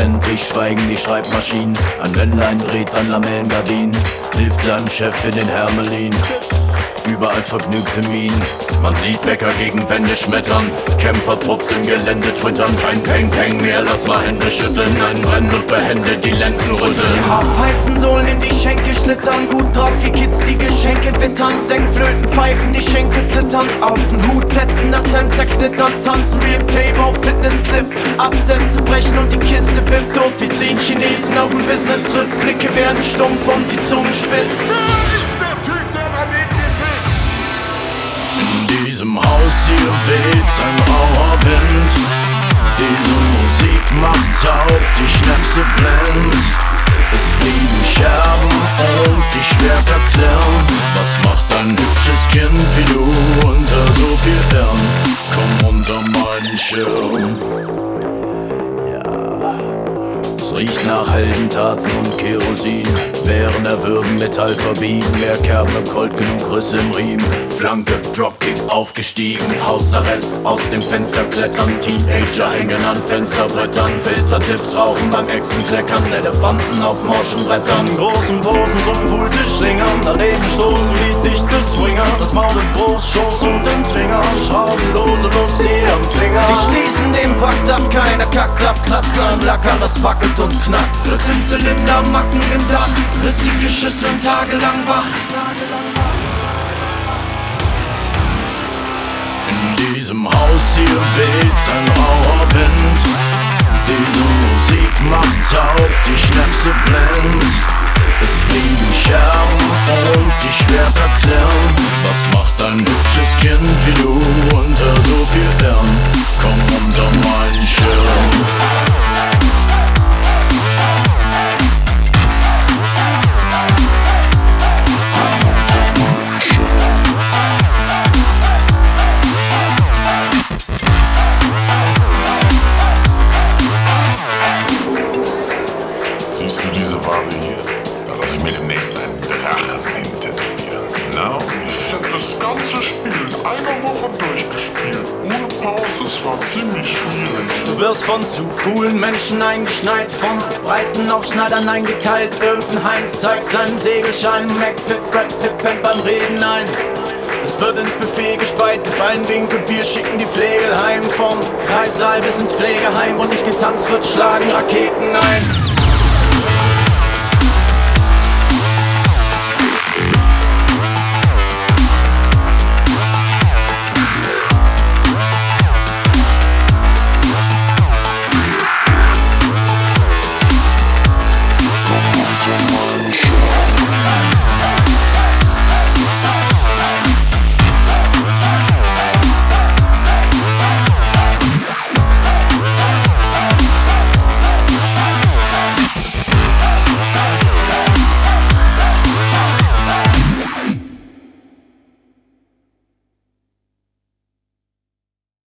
endlich schweigen die Schreibmaschinen. Ein Männlein dreht an Lamellengardinen, hilft seinem Chef in den Hermelin. Überall vergnügte Minen, man sieht Wecker gegen Wände schmettern. Kämpfertrupps im Gelände twittern. Kein Peng-Peng mehr, lass mal Hände schütteln. Ein Brennen und behende die Lenden rütteln. Auf heißen Sohlen in die Schenkel schlittern. Gut drauf wie Kids, die Geschenke wittern. Sektflöten pfeifen, die Schenkel zittern. Auf den Hut setzen, das Hemd zerknittern. Tanzen wie im Table, Fitnessclip. Absätze brechen und die Kiste wippt durch. Wir ziehen Chinesen auf dem Business-Trip. Blicke werden stumpf und die Zunge spitzt. In diesem Haus hier weht ein rauer Wind. Diese Musik macht taub, die Schnäpse blind. Es fliegen Scherben und die Schwerter klirren. Was macht ein hübsches Kind wie du unter so viel Hirn? Komm unter meinen Schirm. Es riecht nach Heldentaten und Kerosin. Während Erwürgen Metall verbiegen. Mehr Kerben im Colt, genug Risse im Riemen. Flanke, Dropkick, aufgestiegen. Hausarrest, aus dem Fenster klettern. Teenager hängen an Fensterbrettern. Filtertipps rauchen beim Echsen kleckern. Elefanten auf morschen Brettern. Großen Posen zum Pooltisch slingern. Daneben stoßen wie dichte Swinger. Das Maul im Großschoß und den Zwinger. Schraubenlose Lust hier am Finger. Sie schließen den Pakt ab, keiner kackt ab. Kratzer im Lacker, das wackelt und knackt. Riss im Zylinder, Macken im Dach. Rissige Schüsse und tagelang wach. In diesem Haus hier weht ein rauer Wind. Diese Musik macht taub, die Schnäpse blind. Es fliegen Scherben und die Schwerter klirren. Was macht ein hübsches Kind wie du unter so viel Hirn? Komm unter meinen Schirm. Siehst du diese Ware hier? Da lass ich mir demnächst einen Drachen eintätowieren. Genau. Ich hab das ganze Spiel in einer Woche durchgespielt. Ohne Pause, es war ziemlich schwierig. Du wirst von zu coolen Menschen eingeschneit, vom breiten Aufschneidern eingekeilt. Irgendein Heinz zeigt seinen Segelschein. McFit, Brad Pitt pennt beim Reden ein. Es wird ins Buffet gespeit, Beinwink und wir schicken die Pflegel heim. Vom Kreissaal bis ins Pflegeheim und nicht getanzt wird, schlagen Raketen ein.